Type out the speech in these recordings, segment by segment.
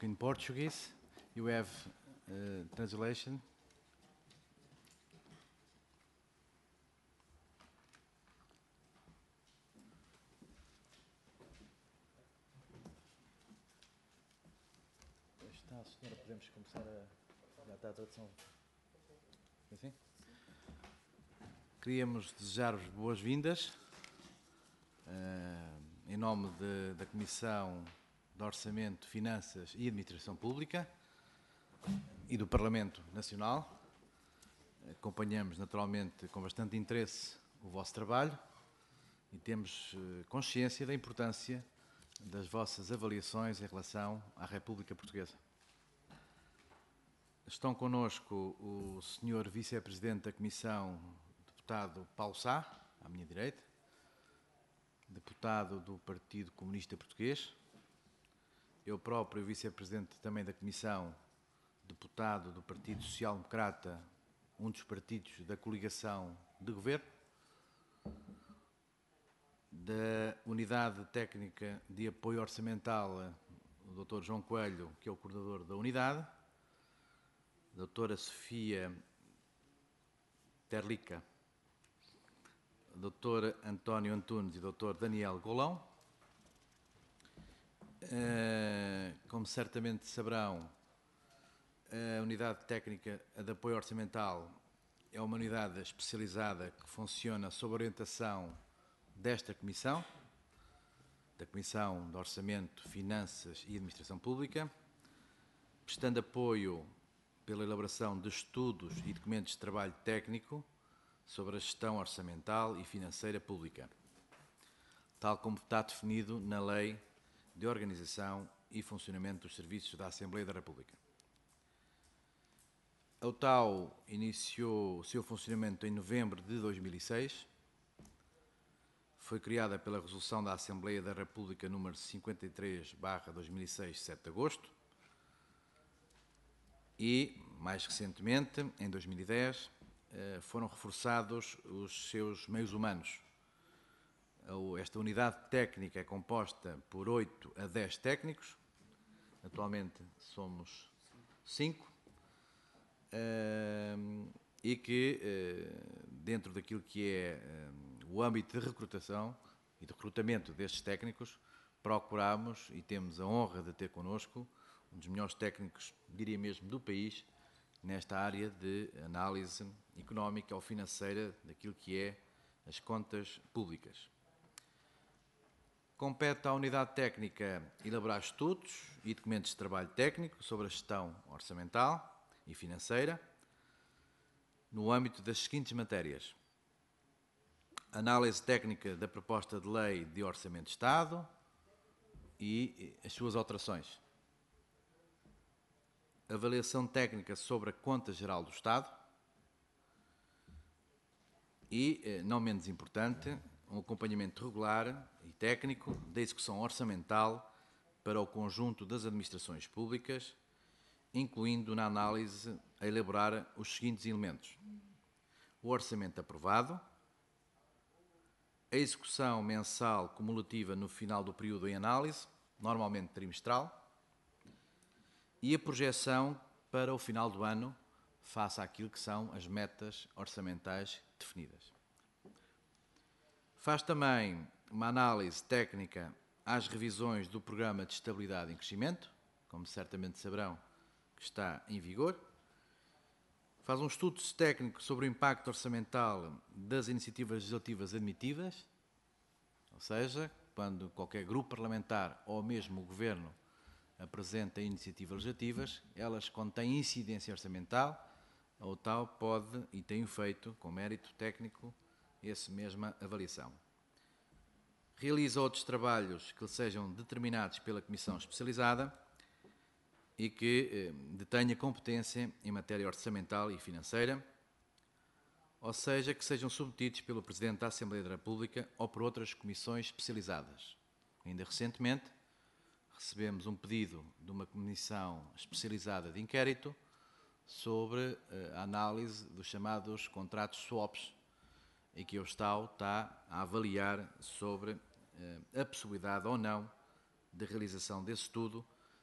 in Portuguese. You have translation. Está, senhora, podemos começar a... Já está a tradução. Assim? Queríamos desejar-vos boas-vindas em nome da Comissão de Orçamento, Finanças e Administração Pública e do Parlamento Nacional. Acompanhamos naturalmente com bastante interesse o vosso trabalho e temos consciência da importância das vossas avaliações em relação à República Portuguesa. Estão connosco o Sr. Vice-Presidente da Comissão, deputado Paulo Sá, à minha direita, deputado do Partido Comunista Português, eu próprio Vice-Presidente também da Comissão, deputado do Partido Social Democrata, um dos partidos da coligação de governo, da Unidade Técnica de Apoio Orçamental, o Dr. João Coelho, que é o coordenador da unidade, a doutora Sofia Terlica, o Dr. António Antunes e o Dr. Daniel Golão. Como certamente saberão, a Unidade Técnica de Apoio Orçamental é uma unidade especializada que funciona sob orientação desta Comissão, da Comissão de Orçamento, Finanças e Administração Pública, prestando apoio pela elaboração de estudos e documentos de trabalho técnico sobre a gestão orçamental e financeira pública, tal como está definido na Lei de Organização e Funcionamento dos Serviços da Assembleia da República. A UTAU iniciou o seu funcionamento em novembro de 2006, foi criada pela Resolução da Assembleia da República número 53/2006, 7 de agosto, e, mais recentemente, em 2010, foram reforçados os seus meios humanos. Esta unidade técnica é composta por 8 a 10 técnicos, atualmente somos 5, e que, dentro daquilo que é o âmbito de recrutação e de recrutamento destes técnicos, procuramos e temos a honra de ter connosco um dos melhores técnicos, diria mesmo, do país, nesta área de análise económica ou financeira daquilo que é as contas públicas. Compete à unidade técnica elaborar estudos e documentos de trabalho técnico sobre a gestão orçamental e financeira no âmbito das seguintes matérias: análise técnica da proposta de lei de Orçamento de Estado e as suas alterações, avaliação técnica sobre a Conta Geral do Estado e, não menos importante, um acompanhamento regular e técnico da execução orçamental para o conjunto das administrações públicas, incluindo na análise a elaborar os seguintes elementos: o orçamento aprovado, a execução mensal cumulativa no final do período em análise, normalmente trimestral, e a projeção para o final do ano, face àquilo que são as metas orçamentais definidas. Faz também uma análise técnica às revisões do Programa de Estabilidade e Crescimento, como certamente saberão que está em vigor. Faz um estudo técnico sobre o impacto orçamental das iniciativas legislativas admitidas, ou seja, quando qualquer grupo parlamentar ou mesmo o Governo apresenta iniciativas legislativas, elas contêm incidência orçamental, a UTAU pode e tem feito, com mérito técnico, essa mesma avaliação. Realiza outros trabalhos que sejam determinados pela Comissão Especializada e que detenha competência em matéria orçamental e financeira, ou seja, que sejam submetidos pelo Presidente da Assembleia da República ou por outras comissões especializadas. Ainda recentemente, recebemos um pedido de uma comissão especializada de inquérito sobre a análise dos chamados contratos swaps, em que o Estado está a avaliar sobre a possibilidade ou não de realização desse estudo,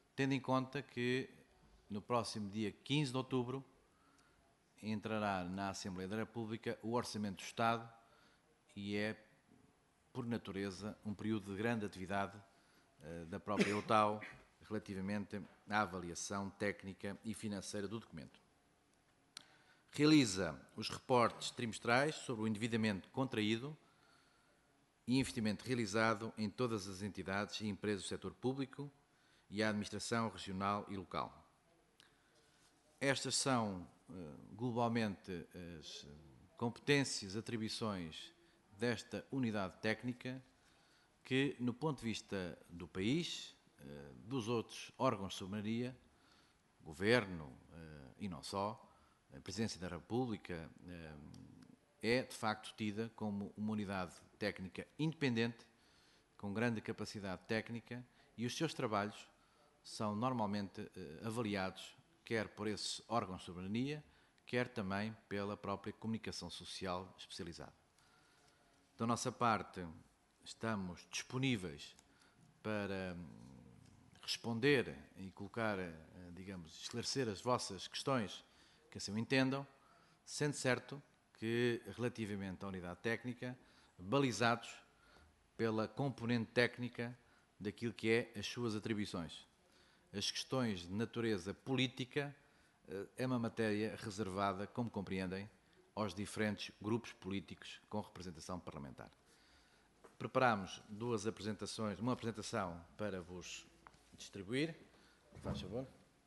tendo em conta que no próximo dia 15 de outubro entrará na Assembleia da República o Orçamento do Estado e é, por natureza, um período de grande atividade da própria EUTAO relativamente à avaliação técnica e financeira do documento. Realiza os reportes trimestrais sobre o endividamento contraído e investimento realizado em todas as entidades e empresas do setor público e a administração regional e local. Estas são, globalmente, as competências, atribuições desta unidade técnica que, no ponto de vista do país, dos outros órgãos de soberania, Governo e não só, a Presidência da República, é, de facto, tida como uma unidade técnica independente, com grande capacidade técnica, e os seus trabalhos são normalmente avaliados quer por esses órgãos de soberania, quer também pela própria comunicação social especializada. Da nossa parte, estamos disponíveis para responder e colocar, digamos, esclarecer as vossas questões que assim o entendam, sendo certo que, relativamente à unidade técnica, balizados pela componente técnica daquilo que é as suas atribuições. As questões de natureza política é uma matéria reservada, como compreendem, aos diferentes grupos políticos com representação parlamentar. Preparámos duas apresentações, uma apresentação para vos distribuir. Faz favor.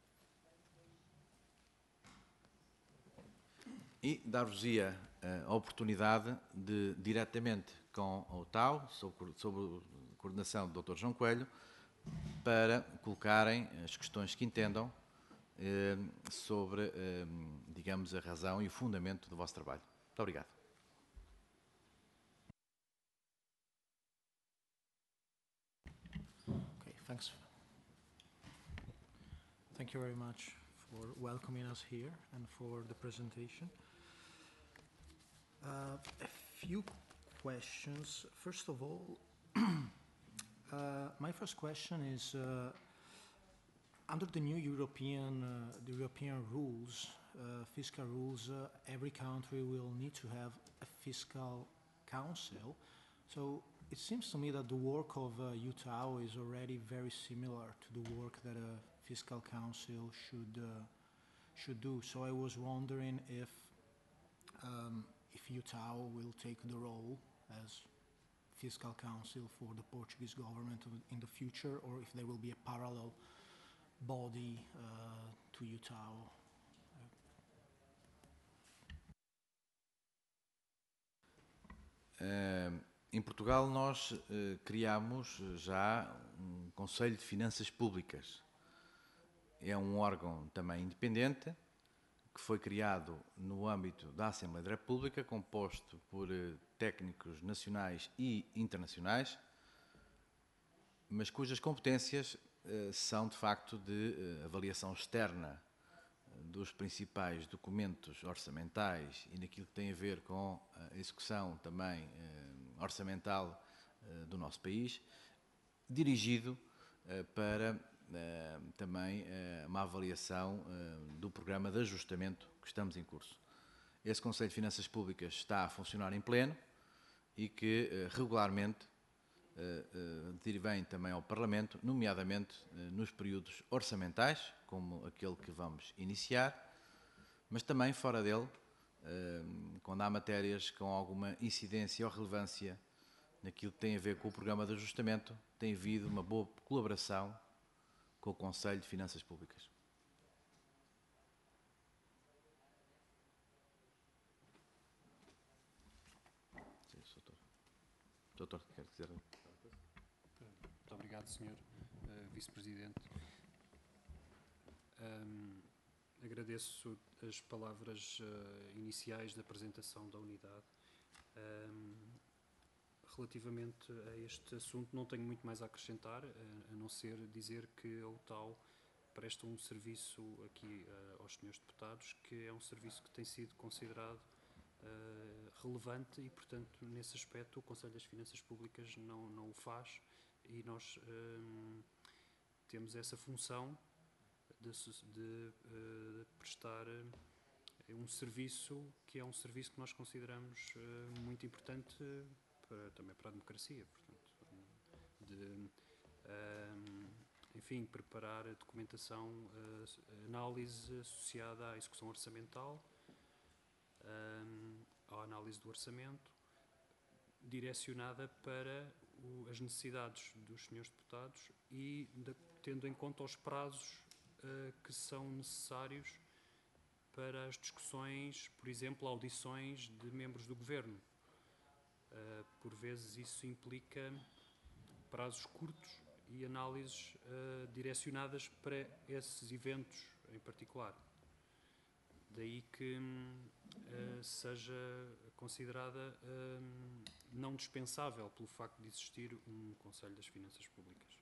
E dar-vos-ia a oportunidade de, diretamente com a UTAU, sob a coordenação do Dr. João Coelho, para colocarem as questões que entendam sobre, digamos, a razão e o fundamento do vosso trabalho. Muito obrigado. Okay, thanks. Thank you very much for welcoming us here and for the presentation. A few questions. First of all, my first question is, under the new European rules, fiscal rules, every country will need to have a fiscal council. So it seems to me that the work of UTAO is already very similar to the work that a fiscal council should do. So I was wondering if UTAO will take the role as fiscal council for the Portuguese government in the future, or if there will be a parallel body to UTAO. Em Portugal nós criámos já um Conselho de Finanças Públicas. É um órgão também independente, que foi criado no âmbito da Assembleia da República, composto por técnicos nacionais e internacionais, mas cujas competências são, de facto, de avaliação externa dos principais documentos orçamentais e naquilo que tem a ver com a execução também orçamental do nosso país, dirigido para também uma avaliação do programa de ajustamento que estamos em curso. Esse Conselho de Finanças Públicas está a funcionar em pleno e que regularmente vem também ao Parlamento, nomeadamente nos períodos orçamentais, como aquele que vamos iniciar, mas também fora dele, quando há matérias com alguma incidência ou relevância naquilo que tem a ver com o programa de ajustamento, tem havido uma boa colaboração com o Conselho de Finanças Públicas. Doutor, quer dizer? Muito obrigado, Sr. Vice-Presidente. Agradeço as palavras iniciais da apresentação da unidade. Relativamente a este assunto, não tenho muito mais a acrescentar, a não ser dizer que a UTAO presta um serviço aqui aos senhores deputados, que é um serviço que tem sido considerado relevante e, portanto, nesse aspecto, o Conselho das Finanças Públicas não o faz, e nós temos essa função de prestar um serviço que é um serviço que nós consideramos muito importante também para a democracia, portanto, enfim, preparar a documentação, análise associada à execução orçamental, à análise do orçamento, direcionada para as necessidades dos senhores deputados e tendo em conta os prazos que são necessários para as discussões, por exemplo, audições de membros do governo. Por vezes isso implica prazos curtos e análises direcionadas para esses eventos em particular. Daí que seja considerada não dispensável pelo facto de existir um Conselho das Finanças Públicas.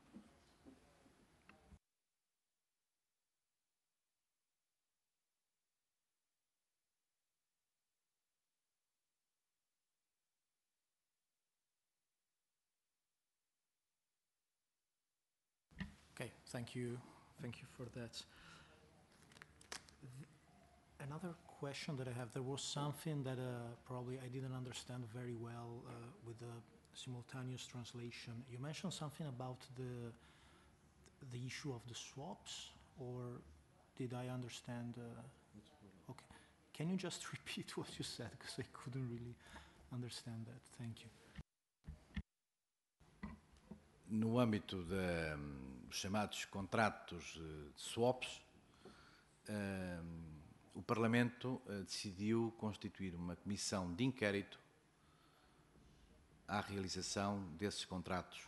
Okay, thank you for that. Another question that I have, there was something that probably I didn't understand very well with the simultaneous translation. You mentioned something about the issue of the swaps, or did I understand? Okay, can you just repeat what you said, because I couldn't really understand that. Thank you. No âmbito dos chamados contratos de swaps, o Parlamento decidiu constituir uma comissão de inquérito à realização desses contratos.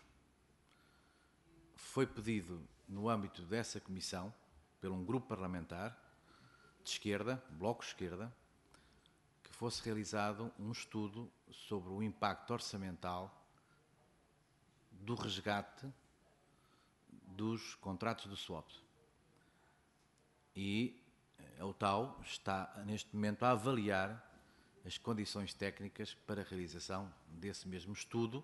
Foi pedido, no âmbito dessa comissão, por um grupo parlamentar de esquerda, Bloco de Esquerda, que fosse realizado um estudo sobre o impacto orçamental do resgate dos contratos de swap. E a OTAU está, neste momento, a avaliar as condições técnicas para a realização desse mesmo estudo,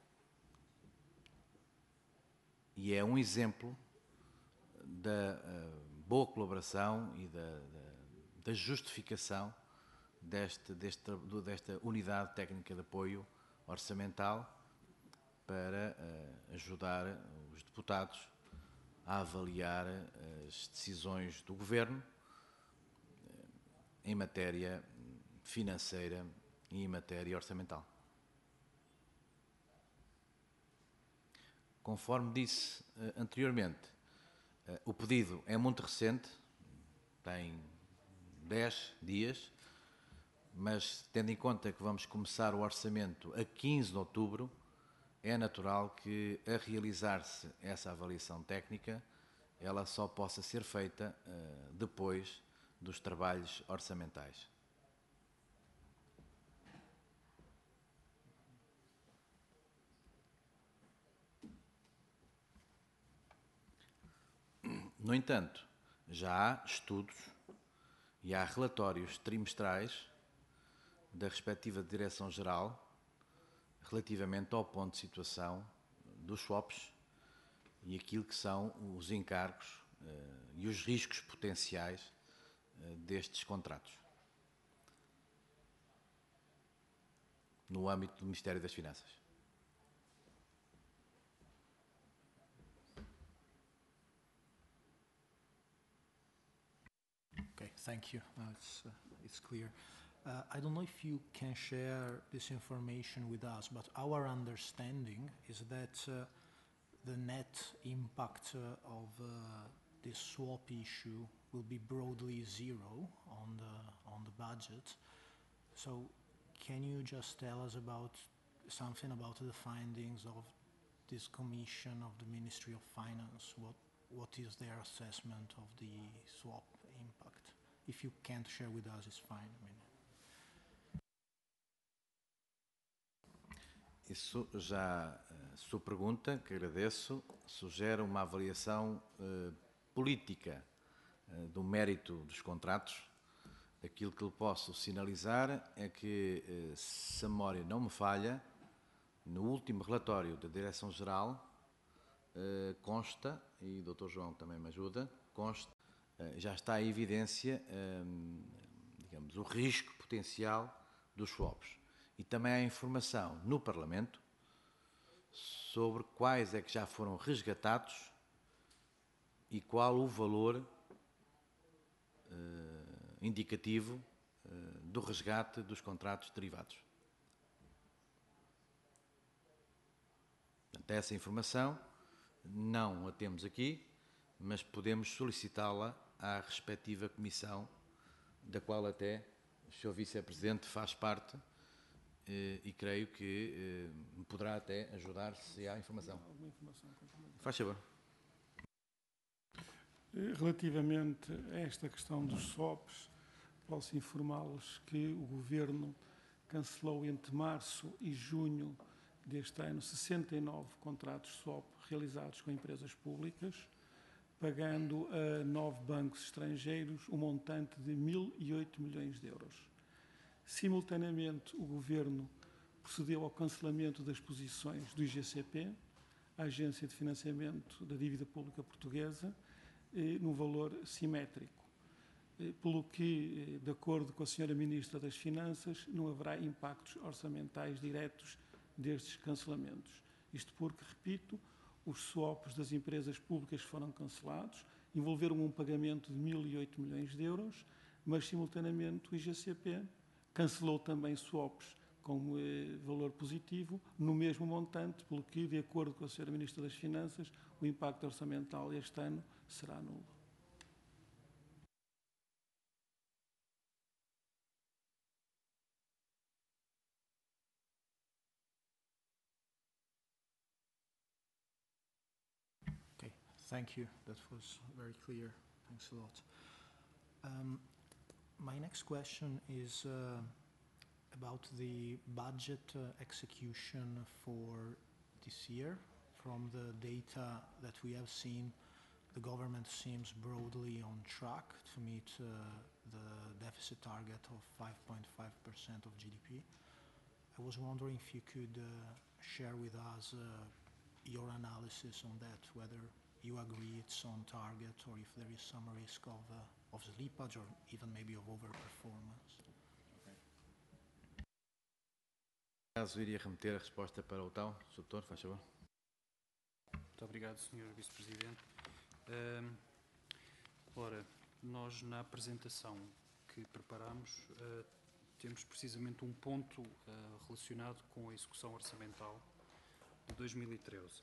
e é um exemplo da boa colaboração e da justificação desta unidade técnica de apoio orçamental para ajudar os deputados a avaliar as decisões do Governo em matéria financeira e em matéria orçamental. Conforme disse anteriormente, o pedido é muito recente, tem 10 dias, mas tendo em conta que vamos começar o orçamento a 15 de outubro, é natural que, a realizar-se essa avaliação técnica, ela só possa ser feita depois dos trabalhos orçamentais. No entanto, já há estudos e há relatórios trimestrais da respectiva Direção-Geral relativamente ao ponto de situação dos swaps e aquilo que são os encargos e os riscos potenciais destes contratos no âmbito do Ministério das Finanças. Okay, thank you. It's clear. I don't know if you can share this information with us, but our understanding is that the net impact of this swap issue will be broadly zero on the budget. So, can you just tell us about something about the findings of this commission of the Ministry of Finance? What is their assessment of the swap impact? If you can't share with us, it's fine. I mean. Isso já, sua pergunta, que agradeço, sugere uma avaliação política do mérito dos contratos. Aquilo que lhe posso sinalizar é que, se a memória não me falha, no último relatório da Direção-Geral consta, e o Dr. João também me ajuda, consta, já está em evidência, digamos, o risco potencial dos swaps. E também há informação no Parlamento sobre quais é que já foram resgatados e qual o valor indicativo do resgate dos contratos derivados. Portanto, essa informação não a temos aqui, mas podemos solicitá-la à respectiva comissão, da qual até o Sr. Vice-Presidente faz parte, e creio que me poderá até ajudar se há informação. Alguma informação complementar? Faz favor. Relativamente a esta questão dos swaps, posso informá-los que o Governo cancelou entre março e junho deste ano 69 contratos swap realizados com empresas públicas, pagando a 9 bancos estrangeiros um montante de 1.008 milhões de euros. Simultaneamente, o Governo procedeu ao cancelamento das posições do IGCP, a Agência de Financiamento da Dívida Pública Portuguesa, num valor simétrico, pelo que, de acordo com a Sra. Ministra das Finanças, não haverá impactos orçamentais diretos destes cancelamentos. Isto porque, repito, os swaps das empresas públicas foram cancelados, envolveram um pagamento de 1.008 milhões de euros, mas, simultaneamente, o IGCP cancelou também swaps com valor positivo, no mesmo montante, pelo que, de acordo com a Sra. Ministra das Finanças, o impacto orçamental este ano será nulo. Okay, thank you. That was very clear. Thanks a lot. My next question is about the budget execution for this year. From the data that we have seen, the government seems broadly on track to meet the deficit target of 5.5% of GDP. I was wondering if you could share with us your analysis on that, whether you agree it's on target or if there is some risk of slippage or even maybe of overperformance. Caso iria remeter a resposta para o tal, Sr. Doutor, faz favor. Muito obrigado, Sr. Vice-Presidente. Ora, nós na apresentação que preparamos temos precisamente um ponto relacionado com a execução orçamental de 2013.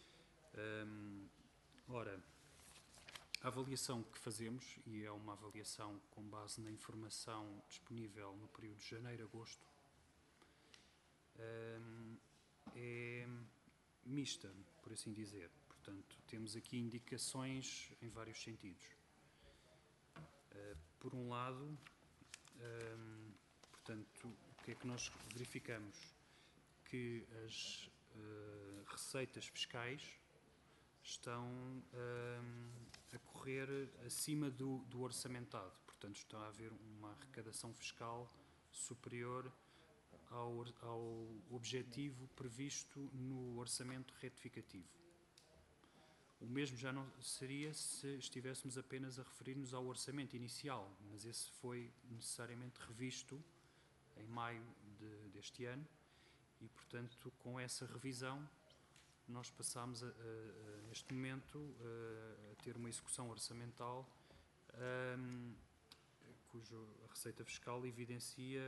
Ora, a avaliação que fazemos, e é uma avaliação com base na informação disponível no período de janeiro a agosto, é mista, por assim dizer. Portanto, temos aqui indicações em vários sentidos. Por um lado, portanto, o que é que nós verificamos? Que as receitas fiscais estão a correr acima do orçamentado. Portanto, está a haver uma arrecadação fiscal superior ao objetivo previsto no orçamento retificativo. O mesmo já não seria se estivéssemos apenas a referir-nos ao orçamento inicial, mas esse foi necessariamente revisto em maio deste ano e, portanto, com essa revisão nós passamos neste momento a ter uma execução orçamental cuja receita fiscal evidencia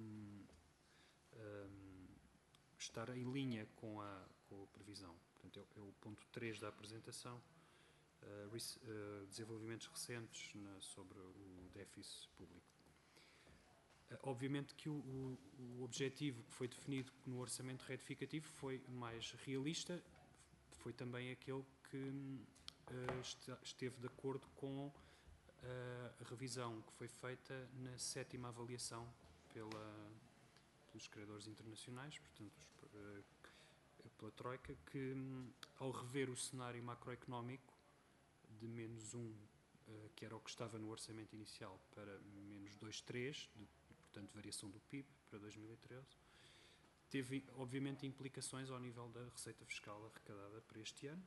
estar em linha com a previsão. Portanto, é o ponto 3 da apresentação, desenvolvimentos recentes sobre o déficit público. Obviamente que o objetivo que foi definido no orçamento retificativo foi mais realista, foi também aquele que esteve de acordo com a revisão que foi feita na 7ª avaliação pelos credores internacionais, portanto, pela Troika, que ao rever o cenário macroeconómico de -1, que era o que estava no orçamento inicial, para -2,3, portanto, variação do PIB para 2013, teve, obviamente, implicações ao nível da receita fiscal arrecadada para este ano.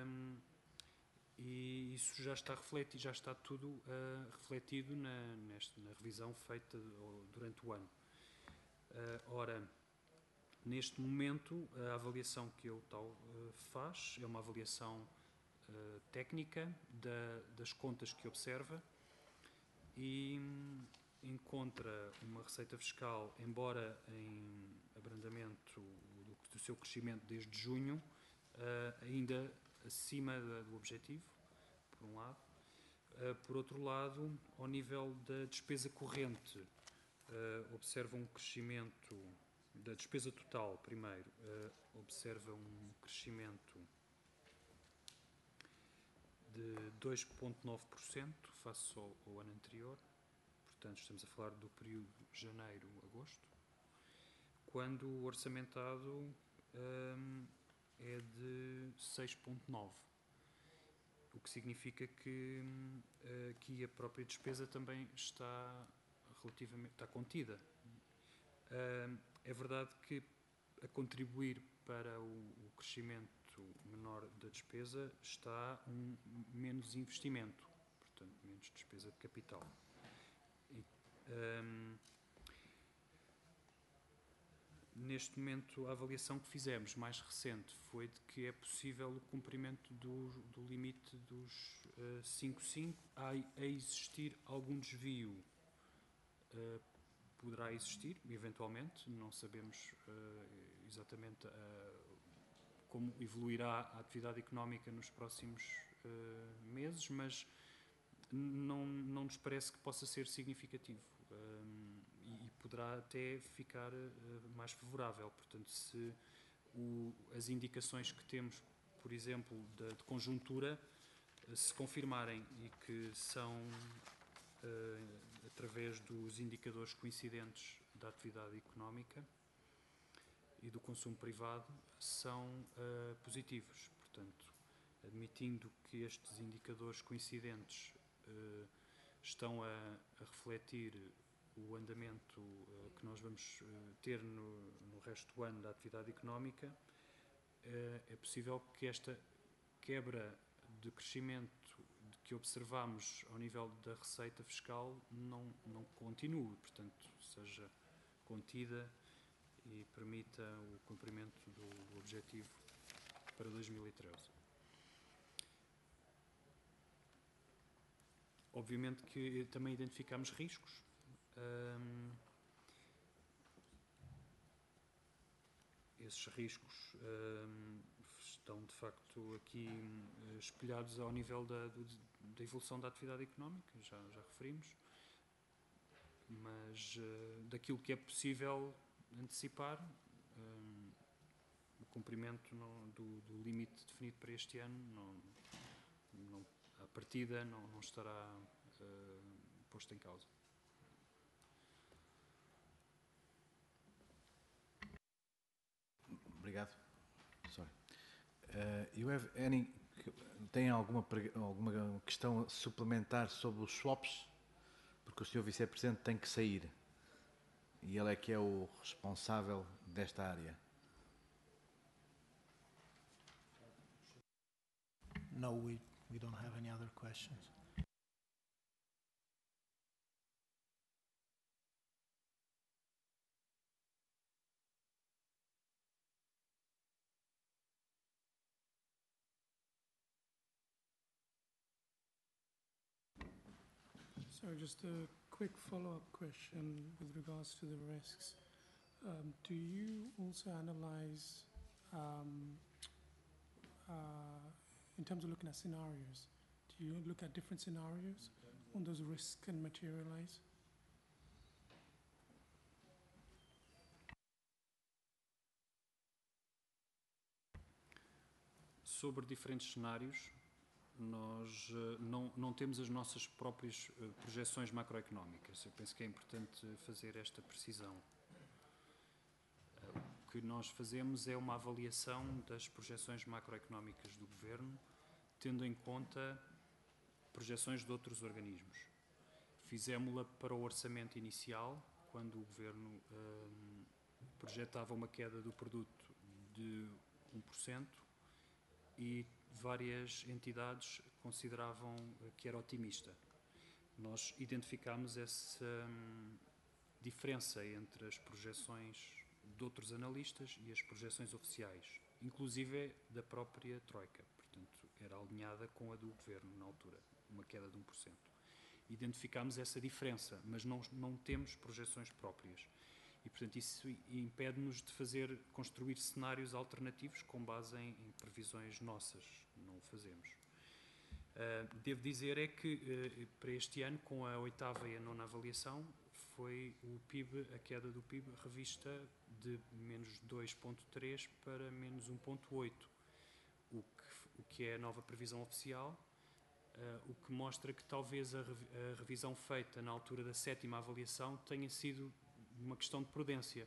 E isso já está refletido, já está tudo refletido na revisão feita durante o ano. Ora, neste momento, a avaliação que a UTAU faz é uma avaliação técnica das contas que observa e encontra uma receita fiscal, embora em abrandamento do seu crescimento desde junho, ainda acima do objetivo, por um lado. Por outro lado, ao nível da despesa corrente, observa um crescimento da despesa total, primeiro, observa um crescimento de 2,9% face ao ano anterior. Portanto, estamos a falar do período janeiro-agosto, quando o orçamentado é de 6,9%. O que significa que aqui a própria despesa também está contida. É verdade que a contribuir para o crescimento menor da despesa está menos investimento, portanto, menos despesa de capital. Neste momento, a avaliação que fizemos, mais recente, foi de que é possível o cumprimento do limite dos 5,5. A existir algum desvio, poderá existir, eventualmente, não sabemos exatamente como evoluirá a atividade económica nos próximos meses, mas não nos parece que possa ser significativo. E poderá até ficar mais favorável. Portanto, se as indicações que temos, por exemplo, de conjuntura, se confirmarem e que são através dos indicadores coincidentes da atividade económica e do consumo privado, são positivos. Portanto, admitindo que estes indicadores coincidentes estão a refletir o andamento que nós vamos ter no resto do ano da atividade económica, é possível que esta quebra de crescimento que observamos ao nível da receita fiscal não continue, portanto, seja contida e permita o cumprimento do objetivo para 2013. Obviamente que também identificamos riscos. Esses riscos estão, de facto, aqui espelhados ao nível da evolução da atividade económica, já referimos, mas daquilo que é possível antecipar, o cumprimento do limite definido para este ano, à partida, não estará posto em causa. Obrigado. Sorry. Tem alguma questão suplementar sobre os swaps? Porque o Sr. Vice-Presidente tem que sair e ele é que é o responsável desta área. No, we don't have any other questions. So just a quick follow-up question with regards to the risks. Do you also analyze, in terms of looking at scenarios, do you look at different scenarios when those risks can materialize? Sobre diferentes cenários, nós não temos as nossas próprias projeções macroeconómicas. Eu penso que é importante fazer esta precisão. O que nós fazemos é uma avaliação das projeções macroeconómicas do Governo, tendo em conta projeções de outros organismos. Fizemos-la para o orçamento inicial, quando o Governo projetava uma queda do produto de 1% e várias entidades consideravam que era otimista. Nós identificámos essa diferença entre as projeções de outros analistas e as projeções oficiais, inclusive da própria Troika. Portanto, era alinhada com a do Governo na altura, uma queda de 1%. Identificámos essa diferença, mas não temos projeções próprias. E, portanto, isso impede-nos de construir cenários alternativos com base em previsões nossas. Não o fazemos. Devo dizer é que para este ano, com a 8ª e a 9ª avaliação, foi o PIB, a queda do PIB revista de menos 2,3 para menos 1,8, o que é a nova previsão oficial, o que mostra que talvez a revisão feita na altura da 7ª avaliação tenha sido uma questão de prudência.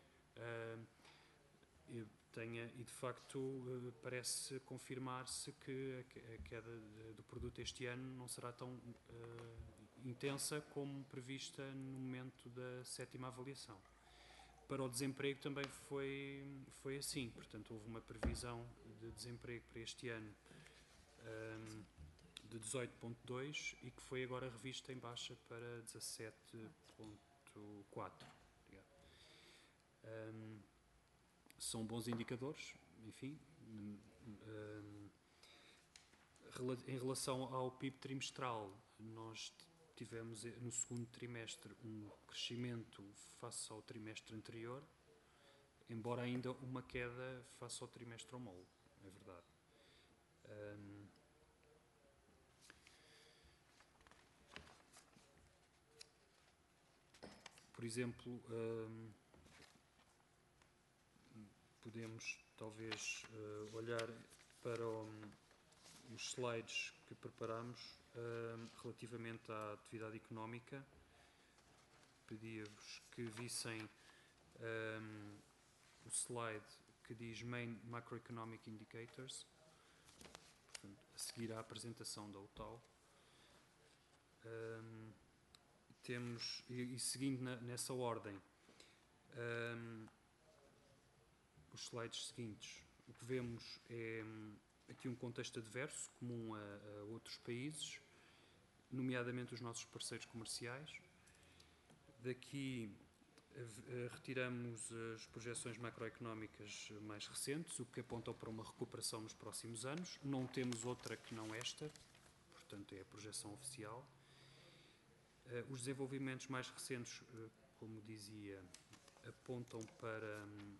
E de facto parece confirmar-se que a queda do produto este ano não será tão intensa como prevista no momento da 7ª avaliação. Para o desemprego também foi assim, portanto houve uma previsão de desemprego para este ano de 18,2 e que foi agora revista em baixa para 17,4. São bons indicadores, enfim. Em relação ao PIB trimestral, nós tivemos no segundo trimestre um crescimento face ao trimestre anterior, embora ainda uma queda face ao trimestre homólogo, é verdade. Por exemplo, podemos talvez olhar para os slides que preparamos relativamente à atividade económica. Pedia-vos que vissem o slide que diz Main Macroeconomic Indicators, portanto, a seguir à apresentação da UTAU. Temos, e seguindo nessa ordem, os slides seguintes, o que vemos é aqui um contexto adverso, comum a outros países, nomeadamente os nossos parceiros comerciais. Daqui retiramos as projeções macroeconómicas mais recentes, o que aponta para uma recuperação nos próximos anos. Não temos outra que não esta, portanto é a projeção oficial. Os desenvolvimentos mais recentes, como dizia, apontam para,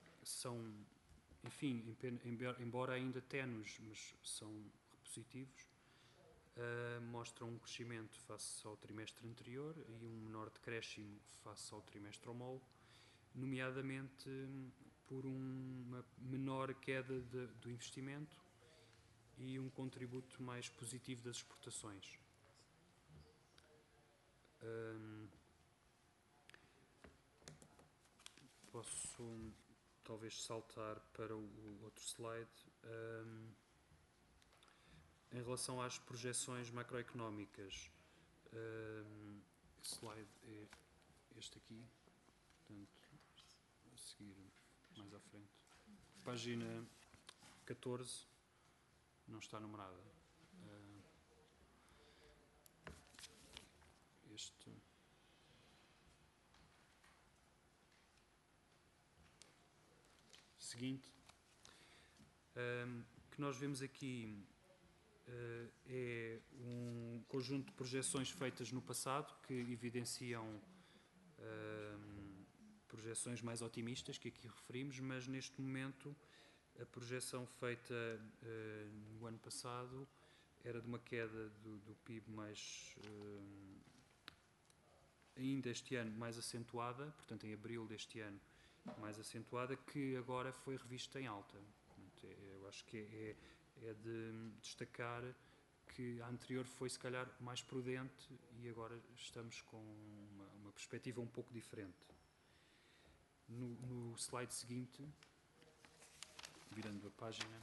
enfim, embora ainda ténues, mas são positivos, mostram um crescimento face ao trimestre anterior e um menor decréscimo face ao trimestre homólogo, nomeadamente por uma menor queda do investimento e um contributo mais positivo das exportações. Posso talvez saltar para o outro slide. Em relação às projeções macroeconómicas, slide é este aqui, portanto, a seguir mais à frente. Página 14, não está numerada. Este. Seguinte, que nós vemos aqui é um conjunto de projeções feitas no passado que evidenciam projeções mais otimistas que aqui referimos, mas neste momento a projeção feita no ano passado era de uma queda do PIB mais ainda este ano mais acentuada, portanto em abril deste ano mais acentuada, que agora foi revista em alta. Portanto, eu acho que é de destacar que a anterior foi se calhar mais prudente e agora estamos com uma perspectiva um pouco diferente. No slide seguinte, virando a página,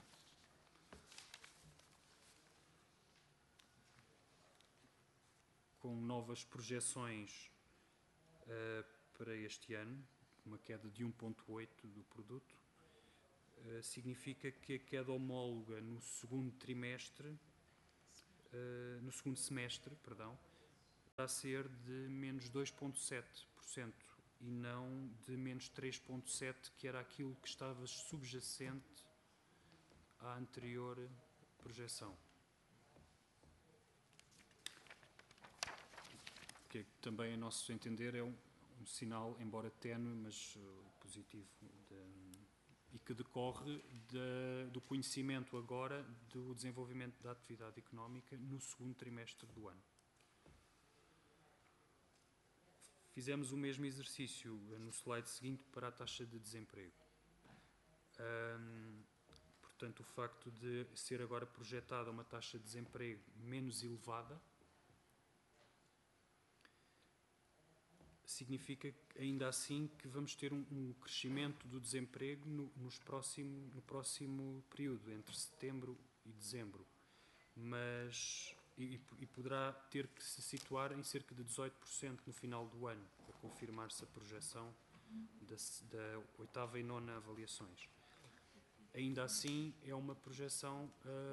com novas projeções para este ano, uma queda de 1,8% do produto, significa que a queda homóloga no segundo semestre, vai ser de menos 2,7% e não de menos 3,7%, que era aquilo que estava subjacente à anterior projeção. Que também, a nosso entender, é um sinal, embora ténue, mas positivo, e que decorre do conhecimento agora do desenvolvimento da atividade económica no segundo trimestre do ano. Fizemos o mesmo exercício no slide seguinte para a taxa de desemprego. Portanto, o facto de ser agora projetada uma taxa de desemprego menos elevada significa ainda assim que vamos ter um crescimento do desemprego no próximo período, entre setembro e dezembro, mas e poderá ter que se situar em cerca de 18% no final do ano, a confirmar-se a projeção da oitava e nona avaliações. Ainda assim, é uma projeção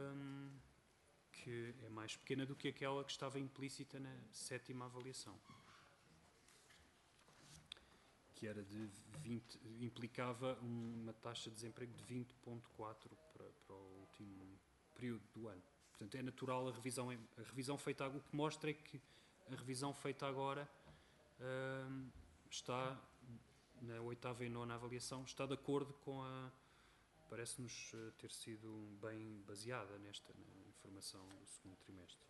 que é mais pequena do que aquela que estava implícita na sétima avaliação, que era implicava uma taxa de desemprego de 20,4% para o último período do ano. Portanto, é natural a revisão feita agora. O que mostra é que a revisão feita agora está, na oitava e nona avaliação, está de acordo com parece-nos ter sido bem baseada na informação do segundo trimestre.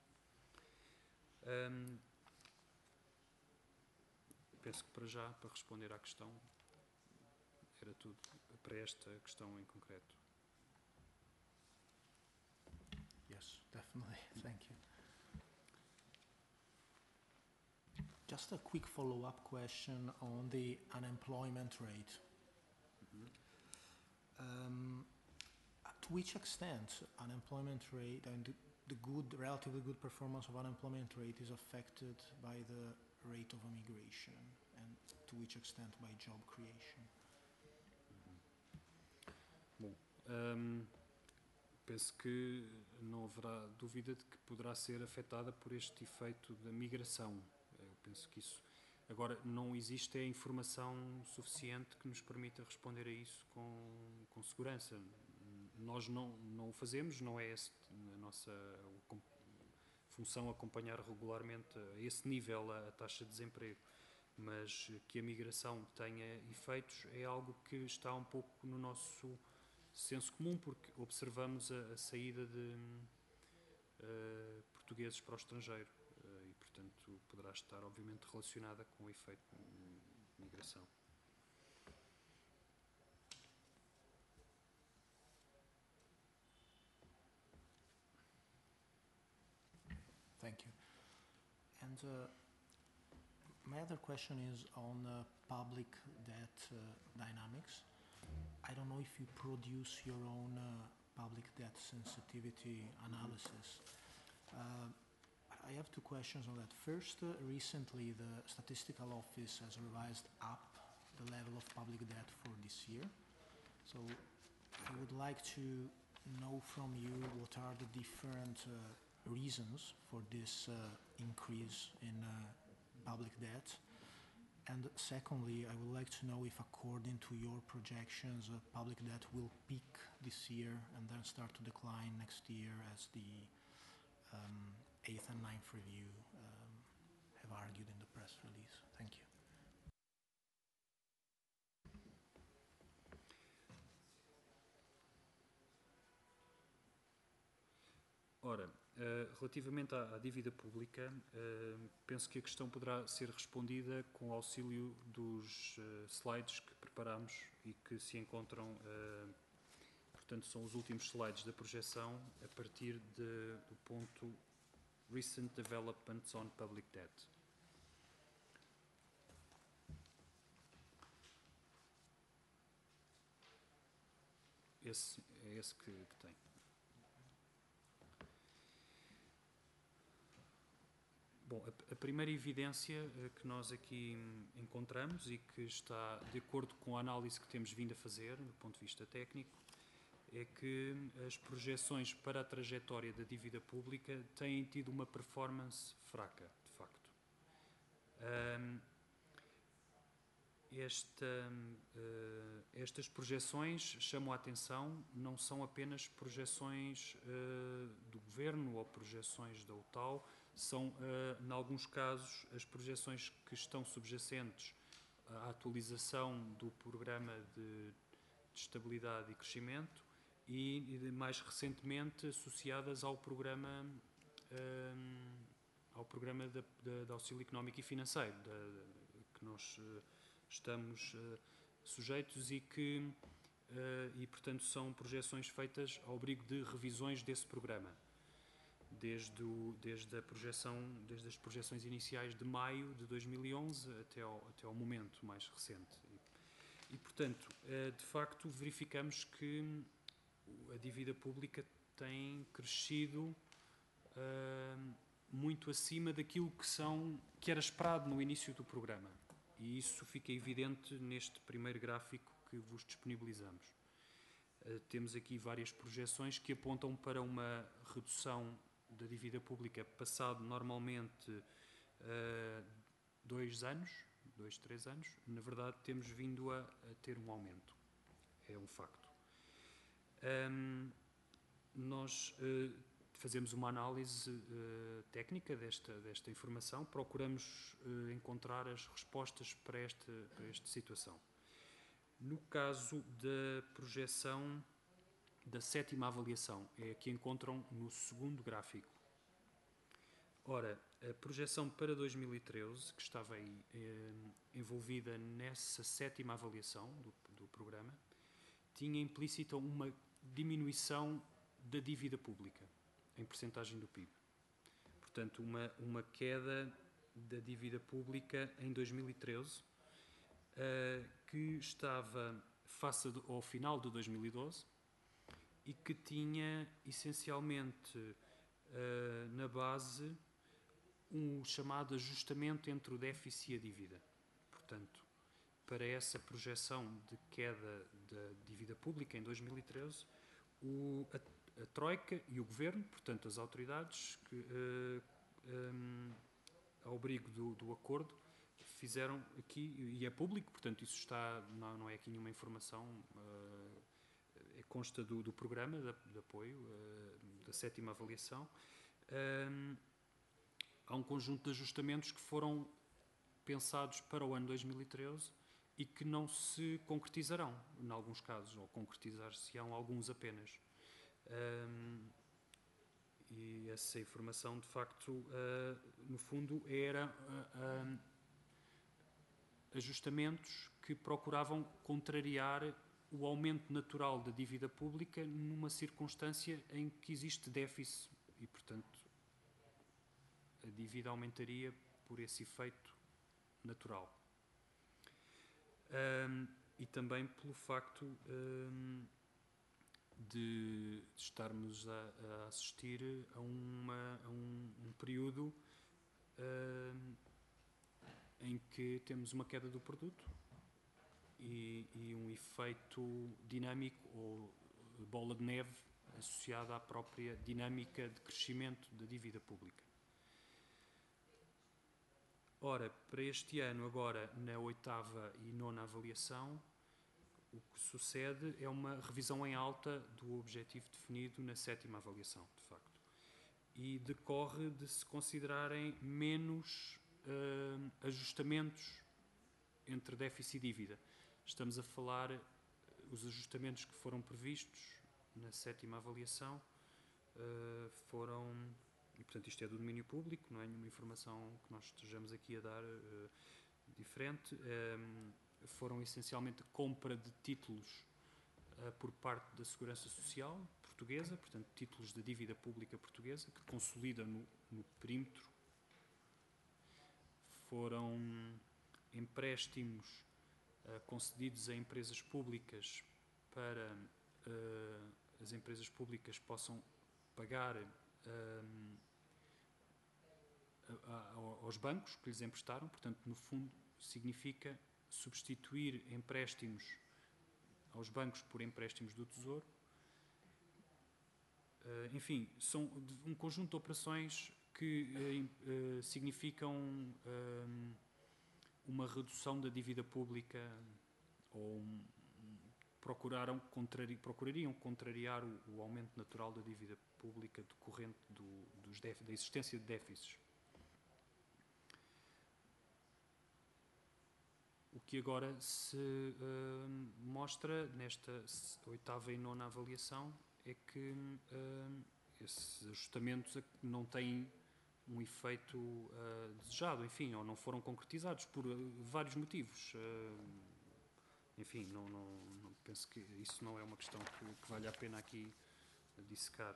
Penso que para responder à questão, era tudo para esta questão em concreto. Yes, definitely. Thank you. Just a quick follow-up question on the unemployment rate. To which extent unemployment rate and the relatively good performance of unemployment rate is affected by the rate of immigration, and to which extent by job creation? Bom, penso que não haverá dúvida de que poderá ser afetada por este efeito da migração. Eu penso que isso... Agora, não existe a informação suficiente que nos permita responder a isso com segurança. Nós não o fazemos, não é a nossa função acompanhar regularmente a esse nível a taxa de desemprego, mas que a migração tenha efeitos é algo que está um pouco no nosso senso comum, porque observamos a saída de portugueses para o estrangeiro e, portanto, poderá estar obviamente relacionada com o efeito de migração. Thank you. And my other question is on public debt dynamics. I don't know if you produce your own public debt sensitivity analysis. I have two questions on that. First, recently the Statistical Office has revised up the level of public debt for this year. So I would like to know from you what are the different reasons for this increase in public debt. And secondly, I would like to know if, according to your projections, public debt will peak this year and then start to decline next year, as the 8th and 9th review have argued in the press release. Thank you. Ora, relativamente à dívida pública, penso que a questão poderá ser respondida com o auxílio dos slides que preparamos e que se encontram, portanto, são os últimos slides da projeção a partir do ponto Recent Developments on Public Debt. É esse que tem. Bom, a primeira evidência que nós aqui encontramos e que está de acordo com a análise que temos vindo a fazer, do ponto de vista técnico, é que as projeções para a trajetória da dívida pública têm tido uma performance fraca, de facto. Estas projeções chamam a atenção, não são apenas projeções do Governo ou projeções da UTAU, são, em alguns casos, as projeções que estão subjacentes à atualização do Programa de Estabilidade e Crescimento e mais recentemente associadas ao Programa de Auxílio Económico e Financeiro, que nós estamos sujeitos e que, portanto, são projeções feitas ao abrigo de revisões desse programa, desde as projeções iniciais de maio de 2011 até ao momento mais recente. E, portanto, de facto, verificamos que a dívida pública tem crescido muito acima daquilo que era esperado no início do programa. E isso fica evidente neste primeiro gráfico que vos disponibilizamos. Temos aqui várias projeções que apontam para uma redução da dívida pública passado normalmente 2, 3 anos. Na verdade, temos vindo a ter um aumento. É um facto. Nós fazemos uma análise técnica desta informação, procuramos encontrar as respostas para esta situação. No caso da projeção da 7ª avaliação, é a que encontram no segundo gráfico. Ora, a projeção para 2013, que estava aí envolvida nessa 7ª avaliação do programa, tinha implícita uma diminuição da dívida pública em percentagem do PIB. Portanto, uma queda da dívida pública em 2013, que estava face ao final de 2012 e que tinha essencialmente na base um chamado ajustamento entre o déficit e a dívida. Portanto, para essa projeção de queda da dívida pública em 2013, a Troika e o Governo, portanto as autoridades, ao abrigo do acordo, fizeram aqui, e é público, portanto isso não é aqui nenhuma informação, consta do programa de apoio, da 7ª avaliação. Há um conjunto de ajustamentos que foram pensados para o ano 2013 e que não se concretizarão, em alguns casos, ou concretizar-se-ão alguns apenas. E essa informação, de facto, no fundo, era ajustamentos que procuravam contrariar o aumento natural da dívida pública numa circunstância em que existe déficit e, portanto, a dívida aumentaria por esse efeito natural. E também pelo facto de estarmos a assistir a um período em que temos uma queda do produto e um efeito dinâmico ou bola de neve associada à própria dinâmica de crescimento da dívida pública. Ora, para este ano, agora, na 8ª e 9ª avaliação, o que sucede é uma revisão em alta do objetivo definido na 7ª avaliação, de facto. E decorre de se considerarem menos ajustamentos entre déficit e dívida. Estamos a falar, os ajustamentos que foram previstos na 7ª avaliação foram, e portanto isto é do domínio público, não é nenhuma informação que nós estejamos aqui a dar diferente, foram essencialmente a compra de títulos por parte da Segurança Social portuguesa, portanto títulos da dívida pública portuguesa, que consolida no perímetro. Foram empréstimos concedidos a empresas públicas para as empresas públicas possam pagar aos bancos que lhes emprestaram, portanto, no fundo, significa substituir empréstimos aos bancos por empréstimos do Tesouro. Enfim, são um conjunto de operações que significam uma redução da dívida pública ou procurariam contrariar o aumento natural da dívida pública decorrente da existência de déficits. O que agora se mostra nesta 8ª e 9ª avaliação é que esses ajustamentos não têm um efeito desejado, enfim, ou não foram concretizados por vários motivos. Enfim, não penso que isso não é uma questão que vale a pena aqui dissecar.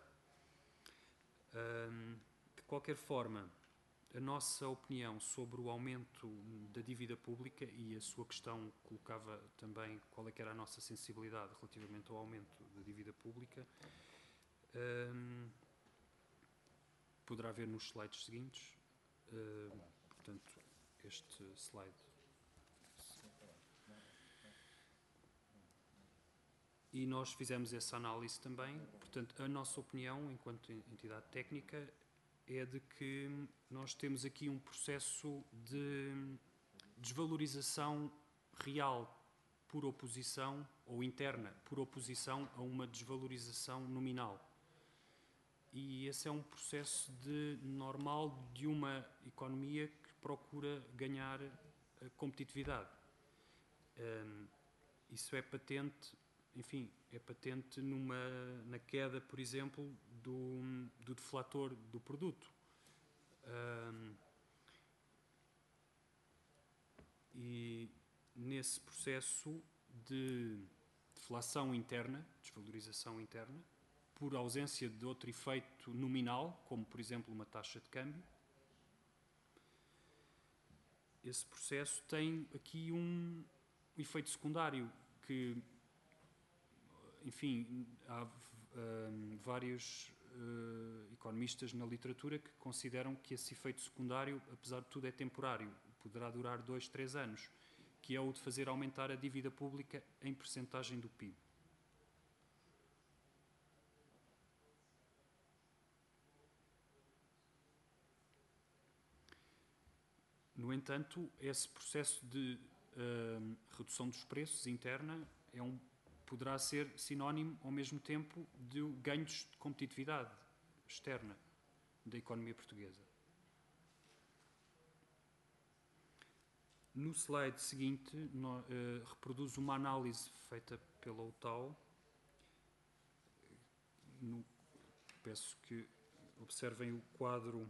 De qualquer forma, a nossa opinião sobre o aumento da dívida pública, e a sua questão colocava também qual é que era a nossa sensibilidade relativamente ao aumento da dívida pública, poderá ver nos slides seguintes. Portanto, este slide. E nós fizemos essa análise também. Portanto, a nossa opinião, enquanto entidade técnica, é de que nós temos aqui um processo de desvalorização real por oposição, ou interna, por oposição a uma desvalorização nominal. E esse é um processo normal de uma economia que procura ganhar competitividade. Isso é patente, enfim, é patente na queda, por exemplo, do deflator do produto. E nesse processo de deflação interna, desvalorização interna, por ausência de outro efeito nominal, como, por exemplo, uma taxa de câmbio, esse processo tem aqui um efeito secundário que, enfim, há vários economistas na literatura que consideram que esse efeito secundário, apesar de tudo, é temporário, poderá durar 2, 3 anos, que é o de fazer aumentar a dívida pública em percentagem do PIB. No entanto, esse processo de redução dos preços interna poderá ser sinónimo, ao mesmo tempo, de ganhos de competitividade externa da economia portuguesa. No slide seguinte, reproduz uma análise feita pela UTAU. Peço que observem o quadro.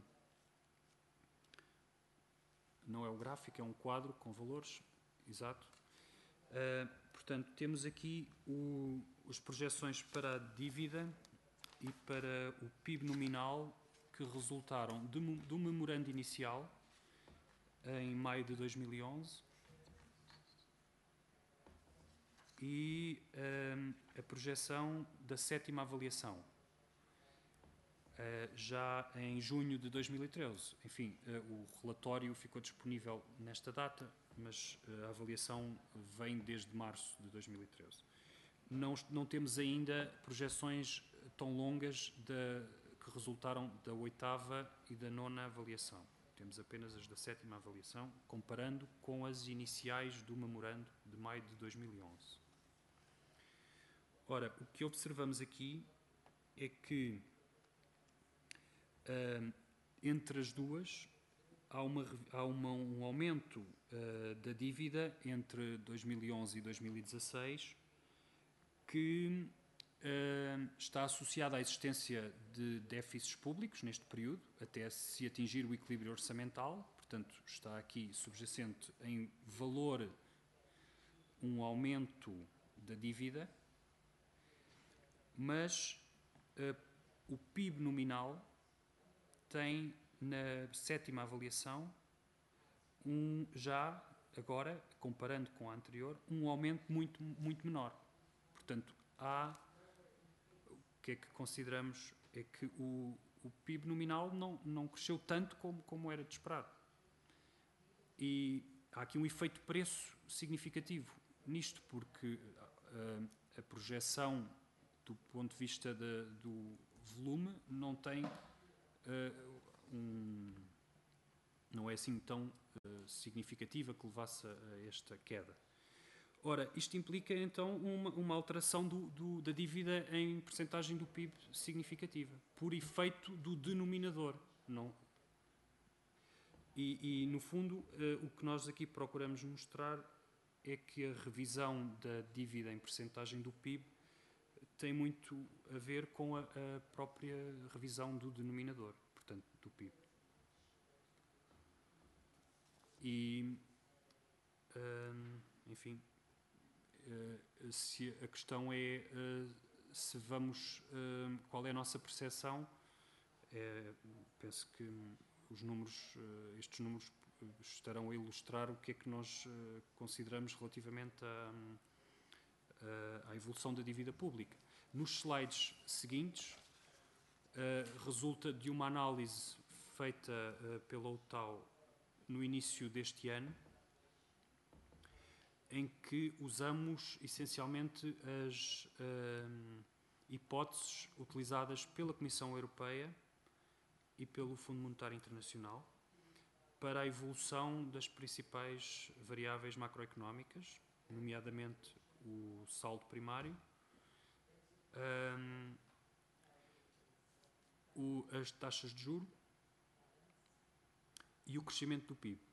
Não é o gráfico, é um quadro com valores, exato. Portanto, temos aqui as projeções para a dívida e para o PIB nominal que resultaram do memorando inicial em maio de 2011 e a projeção da 7ª avaliação, já em junho de 2013. Enfim, o relatório ficou disponível nesta data, mas a avaliação vem desde março de 2013. Não temos ainda projeções tão longas que resultaram da 8ª e da 9ª avaliação. Temos apenas as da 7ª avaliação, comparando com as iniciais do memorando de maio de 2011. Ora, o que observamos aqui é que entre as duas há um aumento da dívida entre 2011 e 2016 que está associada à existência de déficits públicos neste período, até se atingir o equilíbrio orçamental. Portanto, está aqui subjacente em valor um aumento da dívida, mas o PIB nominal tem, na 7ª avaliação, já agora, comparando com a anterior, um aumento muito, muito menor. Portanto, o que é que consideramos é que o PIB nominal não cresceu tanto como era de esperar. E há aqui um efeito preço significativo nisto, porque a projeção do ponto de vista do volume não tem não é assim tão significativa que levasse a esta queda. Ora, isto implica então uma alteração da dívida em percentagem do PIB significativa, por efeito do denominador. Não. E no fundo, o que nós aqui procuramos mostrar é que a revisão da dívida em percentagem do PIB tem muito a ver com a própria revisão do denominador, portanto, do PIB. E, enfim, se a questão é se vamos, qual é a nossa percepção, penso que estes números estarão a ilustrar o que é que nós consideramos relativamente à evolução da dívida pública. Nos slides seguintes, resulta de uma análise feita pela UTAU no início deste ano, em que usamos essencialmente as hipóteses utilizadas pela Comissão Europeia e pelo Fundo Monetário Internacional para a evolução das principais variáveis macroeconómicas, nomeadamente o saldo primário, as taxas de juros e o crescimento do PIB.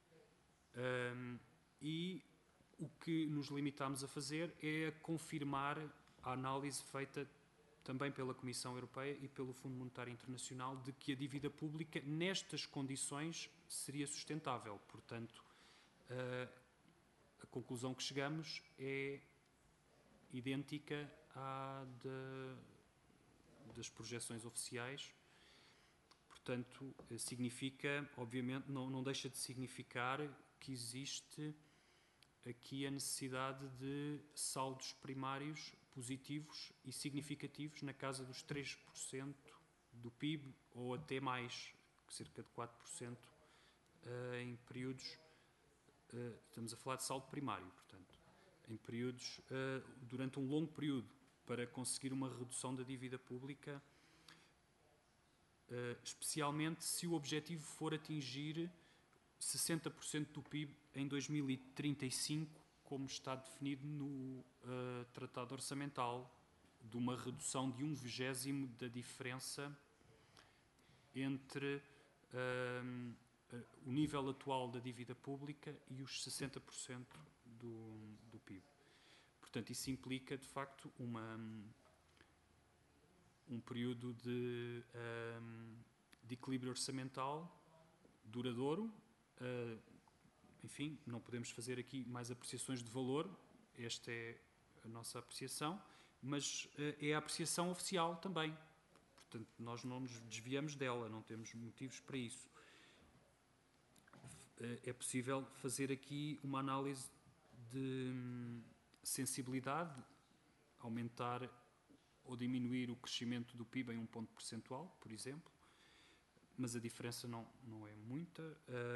E o que nos limitamos a fazer é a confirmar a análise feita também pela Comissão Europeia e pelo Fundo Monetário Internacional de que a dívida pública, nestas condições, seria sustentável. Portanto, a conclusão que chegamos é idêntica à das projeções oficiais. Portanto, significa, obviamente, não deixa de significar que existe aqui a necessidade de saldos primários positivos e significativos na casa dos 3% do PIB ou até mais, cerca de 4% em períodos, estamos a falar de saldo primário, portanto, em períodos, durante um longo período, para conseguir uma redução da dívida pública, especialmente se o objetivo for atingir 60% do PIB em 2035, como está definido no Tratado Orçamental, de uma redução de 1/20 da diferença entre o nível atual da dívida pública e os 60% do PIB. Portanto, isso implica, de facto, um período de equilíbrio orçamental duradouro. Enfim, não podemos fazer aqui mais apreciações de valor, esta é a nossa apreciação, mas é a apreciação oficial também. Portanto, nós não nos desviamos dela, não temos motivos para isso. É possível fazer aqui uma análise de sensibilidade, aumentar ou diminuir o crescimento do PIB em um ponto percentual, por exemplo, mas a diferença não é muita.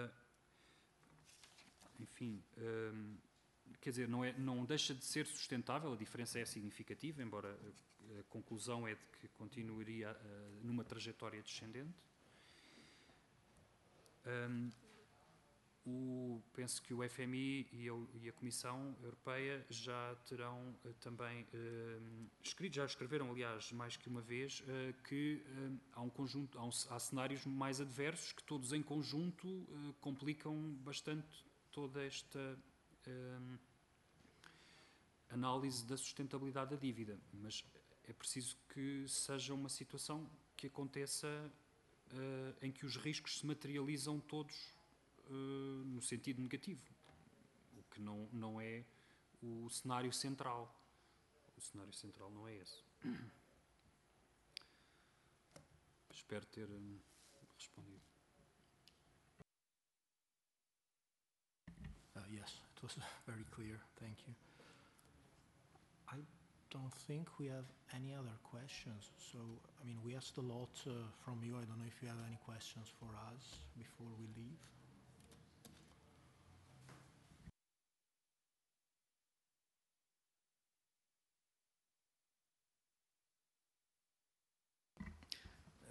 Enfim, quer dizer, não deixa de ser sustentável, a diferença é significativa, embora a conclusão é de que continuaria numa trajetória descendente. Penso que o FMI e a Comissão Europeia já terão também já escreveram, aliás, mais que uma vez, que há cenários mais adversos que todos em conjunto complicam bastante toda esta análise da sustentabilidade da dívida. Mas é preciso que seja uma situação que aconteça em que os riscos se materializam todos no sentido negativo, o que não é o cenário central. O cenário central não é esse. Espero ter respondido. Yes, it was very clear. Thank you. I don't think we have any other questions. So, I mean, we asked a lot from you. I don't know if you have any questions for us before we leave.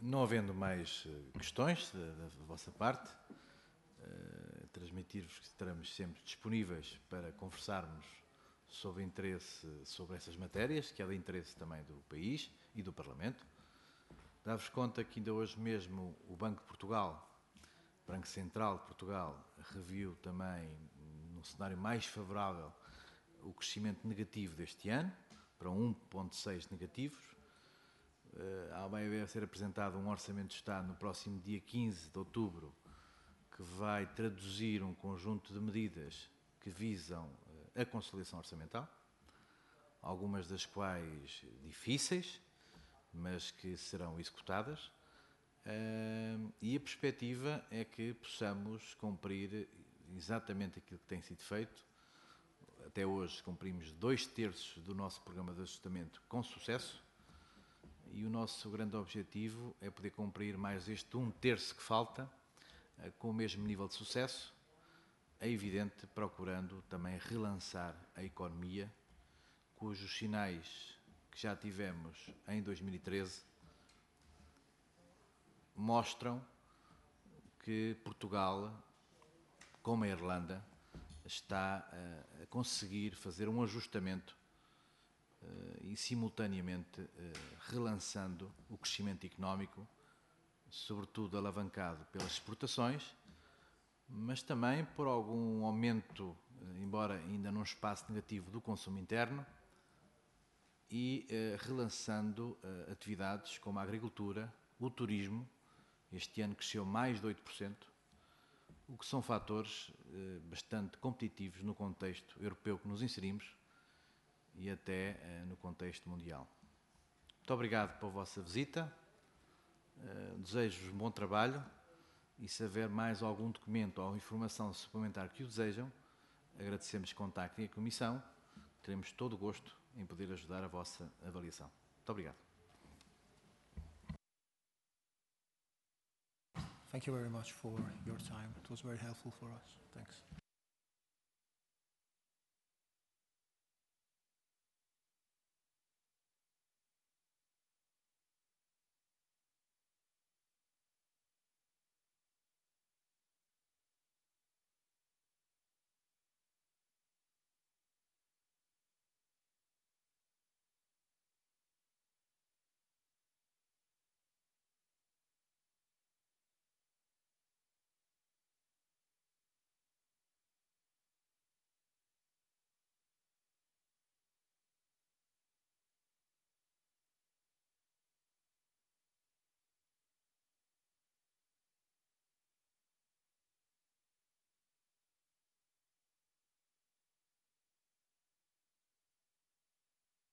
Não havendo mais questões da vossa parte, transmitir-vos que estaremos sempre disponíveis para conversarmos sobre interesse sobre essas matérias, que é de interesse também do país e do Parlamento. Dá-vos conta que ainda hoje mesmo o Banco de Portugal, Banco Central de Portugal, reviu também, num cenário mais favorável, o crescimento negativo deste ano, para 1,6 negativos. Vai ser apresentado um Orçamento de Estado no próximo dia 15 de outubro, que vai traduzir um conjunto de medidas que visam a conciliação orçamental, algumas das quais difíceis, mas que serão executadas, e a perspectiva é que possamos cumprir exatamente aquilo que tem sido feito. Até hoje cumprimos 2/3 do nosso programa de ajustamento com sucesso, e o nosso grande objetivo é poder cumprir mais este 1/3 que falta, com o mesmo nível de sucesso, é evidente, procurando também relançar a economia, cujos sinais que já tivemos em 2013 mostram que Portugal, como a Irlanda, está a conseguir fazer um ajustamento e, simultaneamente, relançando o crescimento económico, sobretudo alavancado pelas exportações, mas também por algum aumento, embora ainda num espaço negativo, do consumo interno, e relançando atividades como a agricultura, o turismo. Este ano cresceu mais de 8%, o que são fatores bastante competitivos no contexto europeu que nos inserimos e até no contexto mundial. Muito obrigado pela vossa visita, desejo-vos um bom trabalho, e se houver mais algum documento ou informação suplementar que o desejam, agradecemos que contactem a Comissão, teremos todo o gosto em poder ajudar a vossa avaliação. Muito obrigado. Thank you very much for your time. It was very helpful for us. Thanks.